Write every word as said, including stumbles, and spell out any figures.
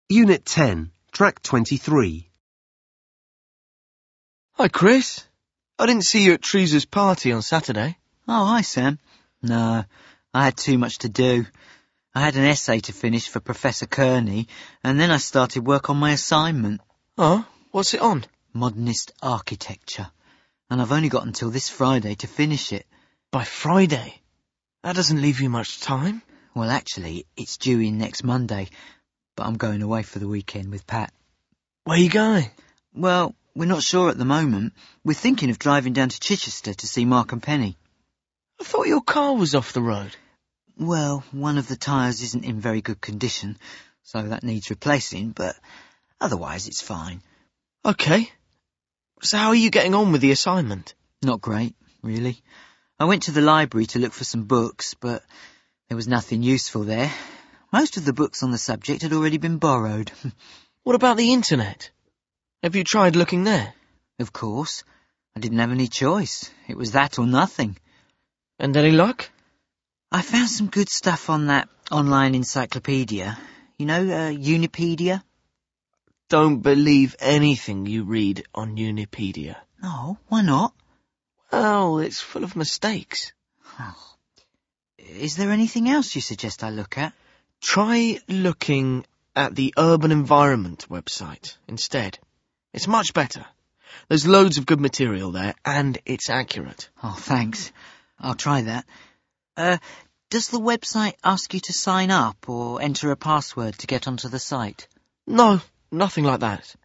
Unit ten, Track twenty-three. Hi, Chris. I didn't see you at Teresa's party on Saturday. Oh, hi, Sam. No, I had too much to do. I had an essay to finish for Professor Kearney, and then I started work on my assignment. Oh, what's it on? Modernist architecture. And I've only got until this Friday to finish it. By Friday? That doesn't leave you much time. Well, actually, it's due in next Monday, but I'm going away for the weekend with Pat. Where are you going? Well, we're not sure at the moment. We're thinking of driving down to Chichester to see Mark and Penny. I thought your car was off the road. Well, one of the tyres isn't in very good condition, so that needs replacing, but otherwise it's fine. OK. So how are you getting on with the assignment? Not great, really. I went to the library to look for some books, but there was nothing useful there. Most of the books on the subject had already been borrowed. What about the internet? Have you tried looking there? Of course. I didn't have any choice. It was that or nothing. And any luck? I found some good stuff on that online encyclopedia. You know, uh, Unipedia? Don't believe anything you read on Unipedia. No, why not? Well, it's full of mistakes. Oh. Is there anything else you suggest I look at? Try looking at the Urban Environment website instead. It's much better. There's loads of good material there, and it's accurate. Oh, thanks. I'll try that. Uh, does the website ask you to sign up or enter a password to get onto the site? No, nothing like that.